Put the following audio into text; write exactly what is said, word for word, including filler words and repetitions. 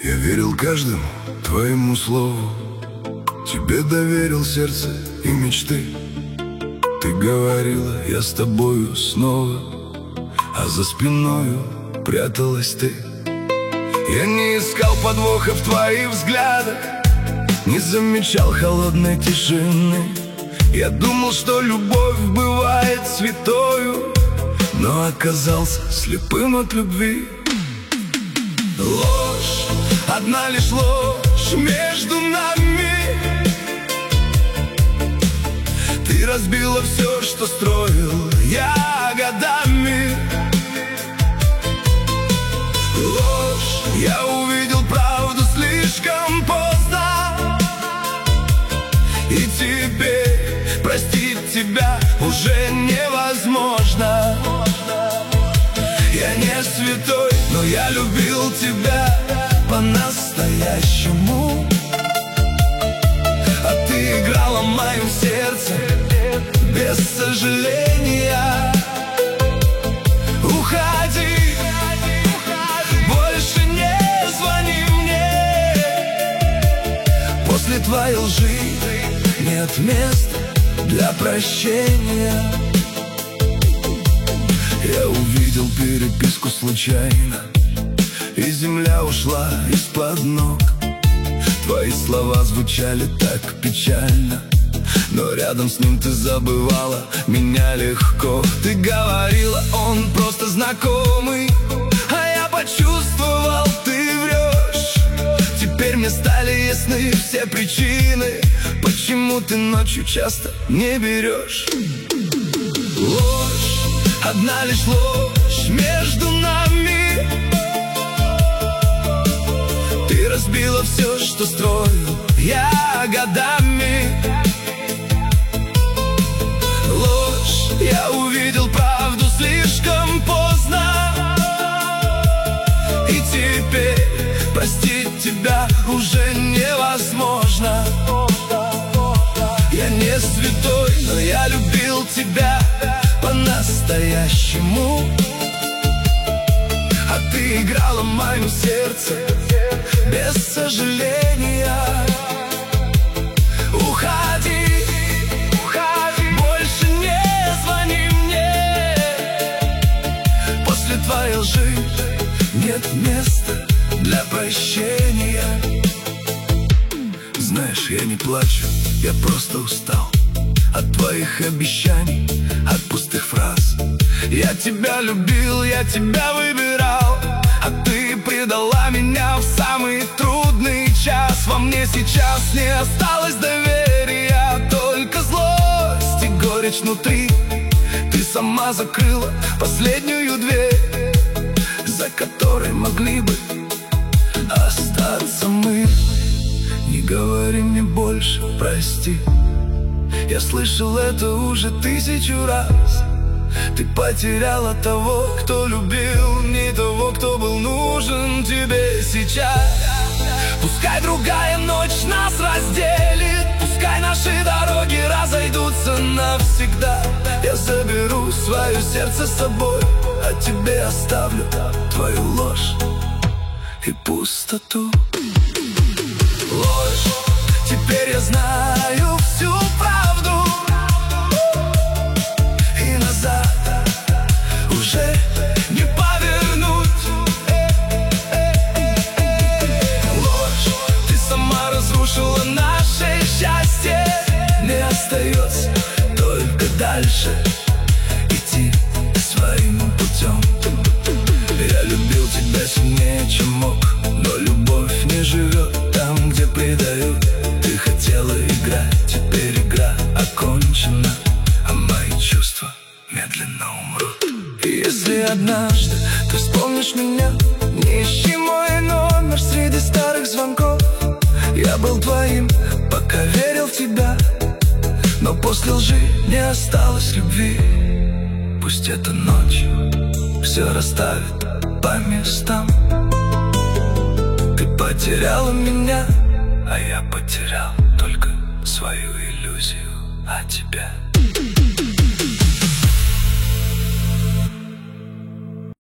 Я верил каждому твоему слову, тебе доверил сердце и мечты. Ты говорила, я с тобою снова, а за спиною пряталась ты. Я не искал подвоха в твоих взглядах, не замечал холодной тишины. Я думал, что любовь бывает святою, но оказался слепым от любви. Ложь, одна лишь ложь между нами. Ты разбила все, что строил я годами. Ложь, я увидел правду слишком поздно, и теперь простить тебя уже невозможно. Я не святой, но я любил тебя по-настоящему, а ты играла моим сердцем без сожаления. Уходи, больше не звони мне. После твоей лжи нет места для прощения. Я увидел переписку случайно, и земля ушла из-под ног. Твои слова звучали так печально, но рядом с ним ты забывала меня легко. Ты говорила, он просто знакомый, а я почувствовал, ты врешь. Теперь мне стали ясны все причины, почему ты ночью часто не берешь. Ложь, одна лишь ложь между нами. Ты разбила все, что строил я годами. Ложь, я увидел правду слишком поздно, и теперь простить тебя уже невозможно. Я не святой, но я любил тебя по-настоящему, а ты играла моим сердцем без сожаления. Уходи, уходи, больше не звони мне. После твоей лжи нет места для прощения. Знаешь, я не плачу, я просто устал от твоих обещаний, от пустых фраз. Я тебя любил, я тебя выбирал, а ты предала меня в самый трудный час. Во мне сейчас не осталось доверия, только злость и горечь внутри. Ты сама закрыла последнюю дверь, за которой могли бы остаться мы. Не говори мне больше прости, я слышал это уже тысячу раз. Ты потеряла того, кто любил, не того, кто был нужен тебе сейчас. Пускай другая ночь нас разделит, пускай наши дороги разойдутся навсегда. Я заберу свое сердце с собой, а тебе оставлю твою ложь и пустоту. Ложь, теперь я знаю всю правду, и назад уже не повернуть. Ложь, ты сама разрушила наше счастье. Не остается только дальше идти своим путем. Я любил тебя сильнее, чем мог, но любовь не живет там, где предают. Ты хотела играть, теперь игра окончена, а мои чувства медленно умрут. И если однажды ты вспомнишь меня, не ищи мой номер среди старых звонков. Я был твоим, пока верил в тебя, но после лжи не осталось любви. Пусть эта ночь все расставит по местам. Ты потеряла меня, а я потерял только свою иллюзию о тебе.